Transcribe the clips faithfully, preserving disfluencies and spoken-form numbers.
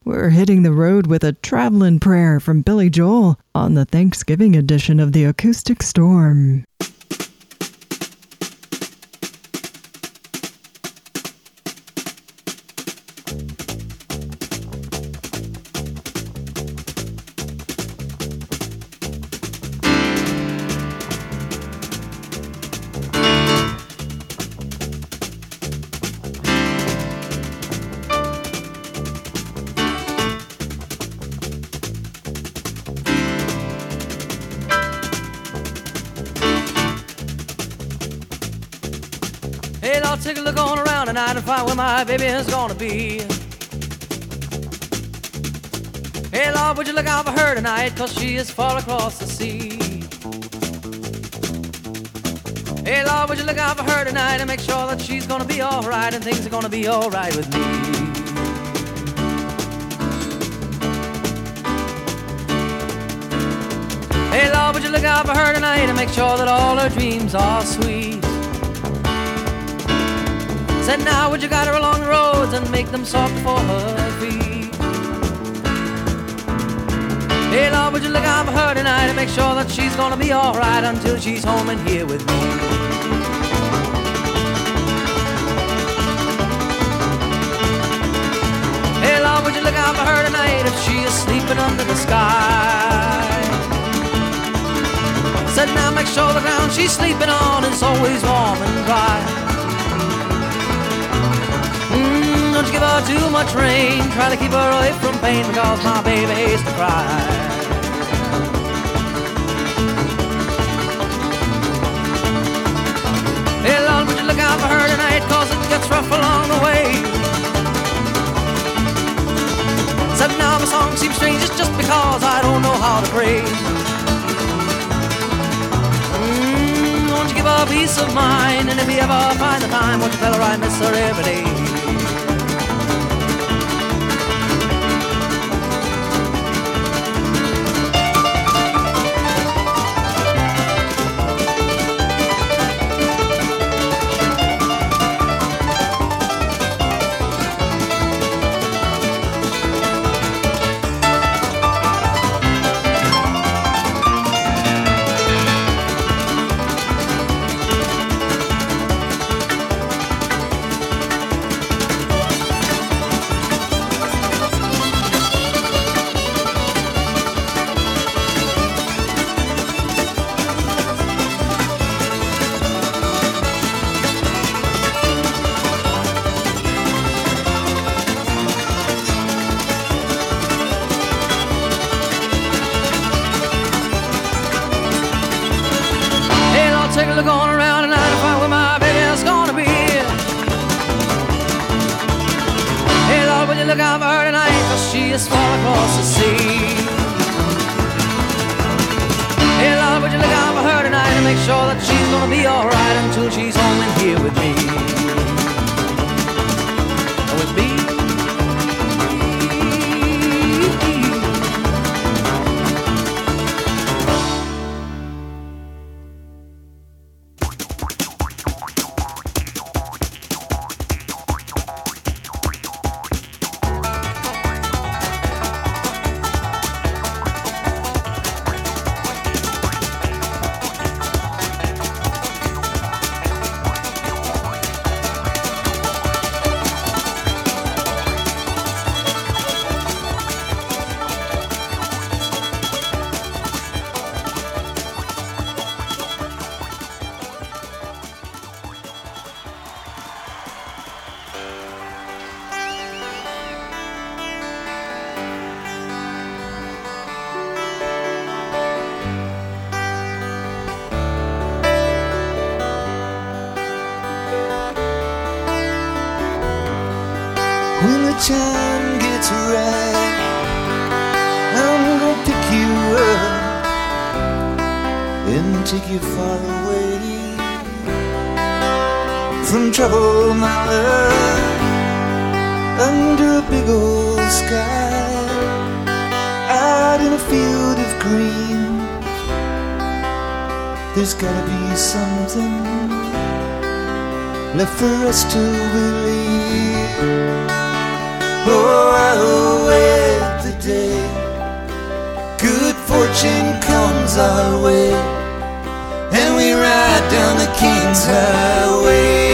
We're hitting the road with a traveling prayer from Billy Joel on the Thanksgiving edition of the Acoustic Storm. Take a look on around tonight and find where my baby is gonna be. Hey Lord, would you look out for her tonight, cause she is far across the sea. Hey Lord, would you look out for her tonight and make sure that she's gonna be alright and things are gonna be alright with me. Hey Lord, would you look out for her tonight and make sure that all her dreams are sweet. Said now would you guide her along the roads and make them soft for her feet. Hey Lord, would you look out for her tonight and make sure that she's gonna be alright until she's home and here with me. Hey Lord, would you look out for her tonight if she is sleeping under the sky. Said now make sure the ground she's sleeping on is always warm and dry. Don't you give her too much rain, try to keep her away from pain, because my baby hates to cry. Hey Lord, would you look out for her tonight, cause it gets rough along the way. Said now my song seems strange, it's just because I don't know how to pray. Mm, won't you give her peace of mind, and if you ever find the time, won't you tell her I miss her every day. Take a look on around tonight to find where my baby is gonna be. Hey Lord, will you look out for her tonight, cause she is far across the sea. Hey Lord, will you look out for her tonight and make sure that she's gonna be alright until she's home and here with me. With me. When the time gets right, I'm gonna pick you up and take you far away from trouble, my love, under a big old sky, out in a field of green. There's gotta be something left for us to believe. Oh, I'll wait fortune comes our way, and we ride down the King's Highway.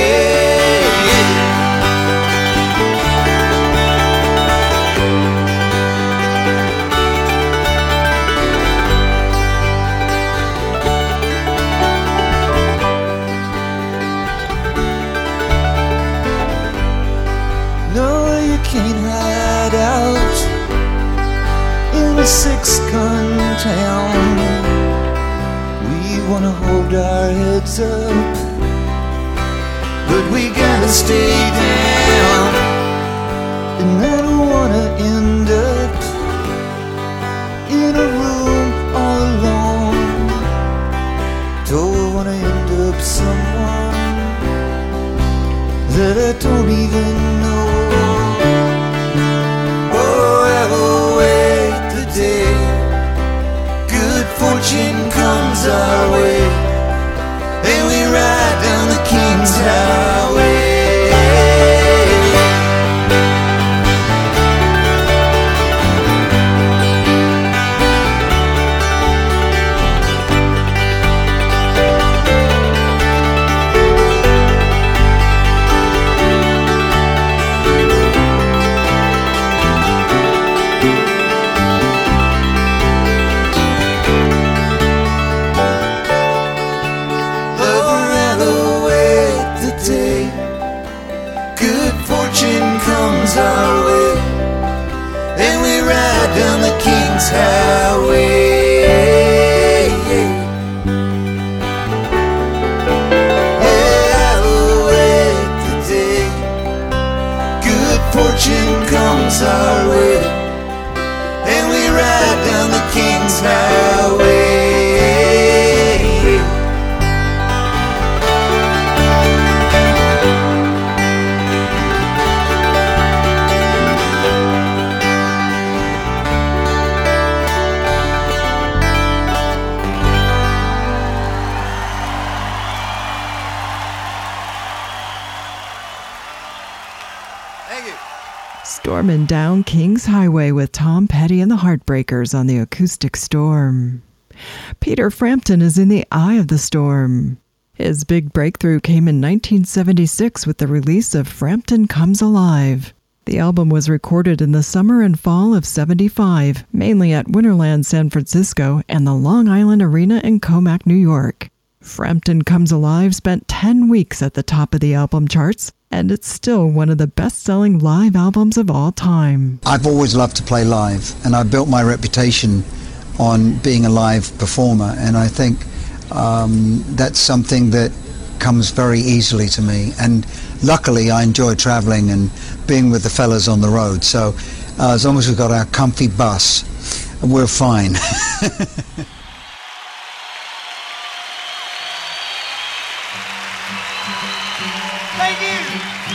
No, you can't hide out in a six-gun town. We wanna hold our heads up, but we gotta stay down. And I don't wanna end up in a room all alone. Don't wanna end up someone that I don't even know. Oh, ever wait the day good fortune comes our way, and we ride down the King's Highway. Our way, and we ride down the King's Highway. Yeah, I'll wait the day good fortune comes our way, and we ride down the King's Highway. Stormin' down King's Highway with Tom Petty and the Heartbreakers on the Acoustic Storm. Peter Frampton is in the eye of the storm. His big breakthrough came in nineteen seventy-six with the release of Frampton Comes Alive. The album was recorded in the summer and fall of seventy-five, mainly at Winterland San Francisco and the Long Island Arena in Comac, New York. Frampton Comes Alive spent ten weeks at the top of the album charts, and it's still one of the best-selling live albums of all time. I've always loved to play live, and I've built my reputation on being a live performer, and I think um, that's something that comes very easily to me. And luckily, I enjoy traveling and being with the fellas on the road, so uh, as long as we've got our comfy bus, we're fine. Thank you.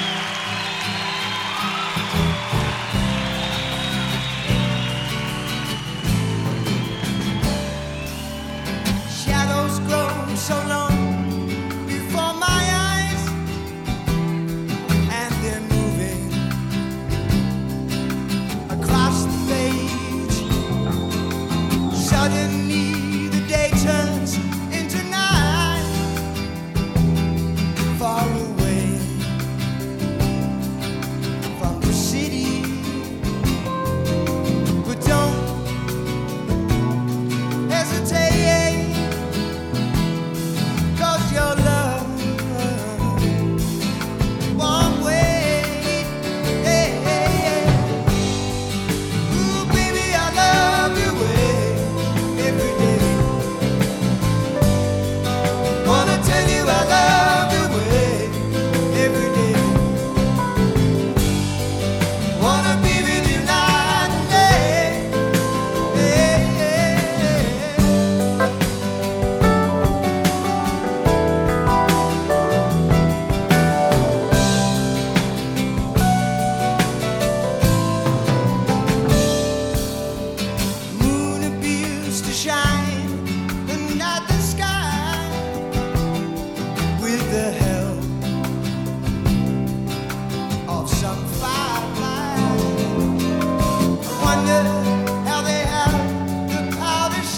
Shadows grow so long before my eyes, and they're moving across the page. Suddenly the day turns into night, far away from the city. But don't hesitate, 'cause your love won't wait. Hey, hey, hey. Ooh, baby, I love you way every day. Wanna tell you I love you way every day. Wanna be with you night and day. Hey, hey, hey. Moon appears to shine under the sky with the help of some firefly. I wonder how they have the power to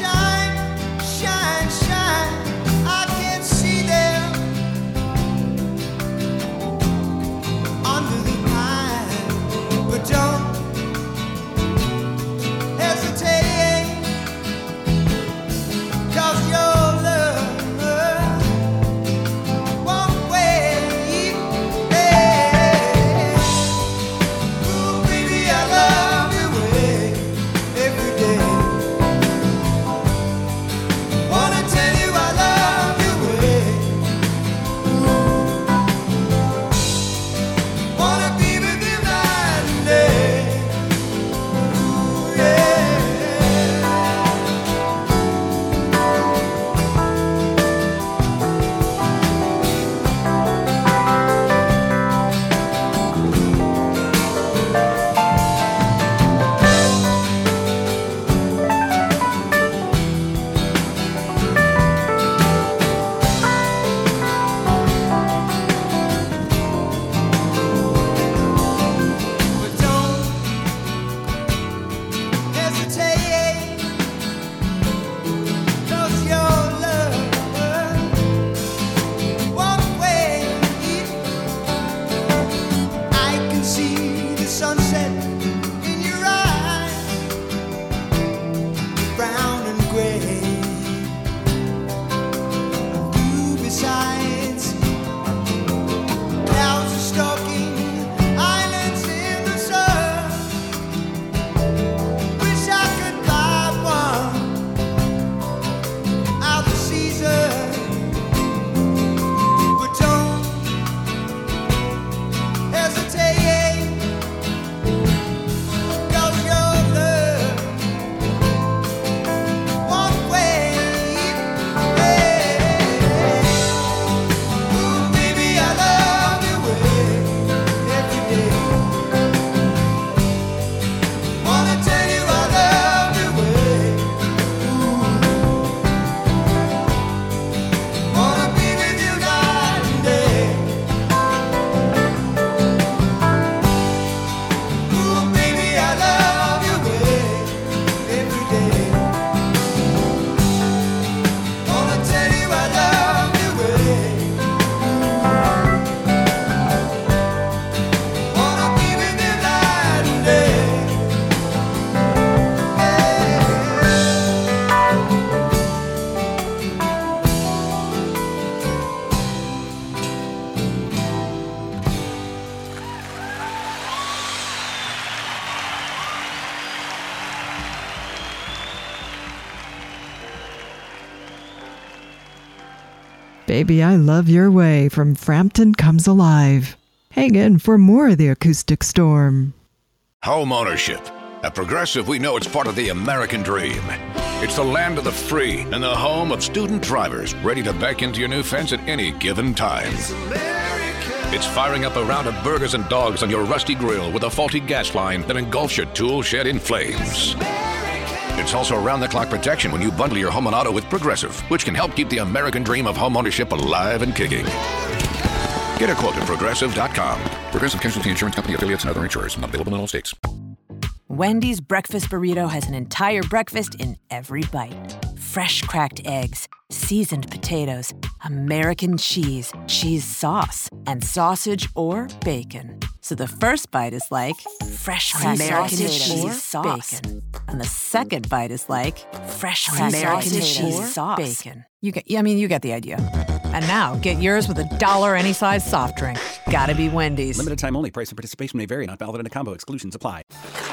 Baby, I Love Your Way from Frampton Comes Alive. Hang in for more of the Acoustic Storm. Home ownership. At Progressive, we know it's part of the American dream. It's the land of the free and the home of student drivers ready to back into your new fence at any given time. It's firing up a round of burgers and dogs on your rusty grill with a faulty gas line that engulfs your tool shed in flames. It's also round-the-clock protection when you bundle your home and auto with Progressive, which can help keep the American dream of home ownership alive and kicking. Get a quote at Progressive dot com. Progressive Casualty Insurance Company, affiliates, and other insurers. Not available in all states. Wendy's breakfast burrito has an entire breakfast in every bite. Fresh cracked eggs, seasoned potatoes, American cheese, cheese sauce, and sausage or bacon. So the first bite is like fresh cracked American cheese sauce, bacon. And the second bite is like fresh cracked American cheese sauce, bacon. You get, I mean, you get the idea. And now, get yours with a dollar any size soft drink. Gotta be Wendy's. Limited time only. Price and participation may vary. Not valid in a combo. Exclusions apply.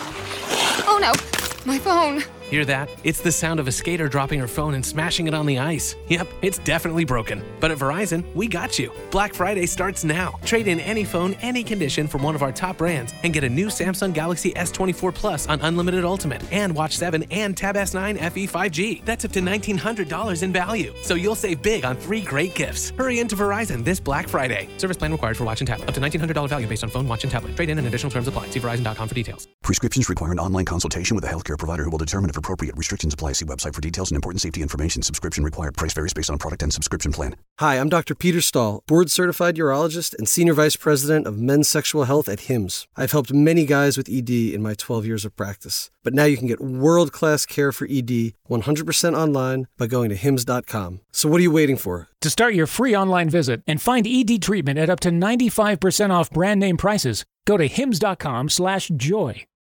Oh no, my phone. Hear that? It's the sound of a skater dropping her phone and smashing it on the ice. Yep, it's definitely broken. But at Verizon, we got you. Black Friday starts now. Trade in any phone, any condition from one of our top brands and get a new Samsung Galaxy S twenty-four Plus on Unlimited Ultimate and Watch seven and Tab S nine F E five G. That's up to nineteen hundred dollars in value. So you'll save big on three great gifts. Hurry into Verizon this Black Friday. Service plan required for watch and tablet. Up to nineteen hundred dollars value based on phone, watch, and tablet. Trade in and additional terms apply. See Verizon dot com for details. Prescriptions require an online consultation with a healthcare provider who will determine if appropriate. Restrictions apply. See website for details and important safety information. Subscription required. Price varies based on product and subscription plan. Hi, I'm Doctor Peter Stahl, board-certified urologist and senior vice president of men's sexual health at Hims. I've helped many guys with E D in my twelve years of practice. But now you can get world-class care for E D one hundred percent online by going to hims dot com. So what are you waiting for? To start your free online visit and find E D treatment at up to ninety-five percent off brand name prices, go to hims dot com slash joy.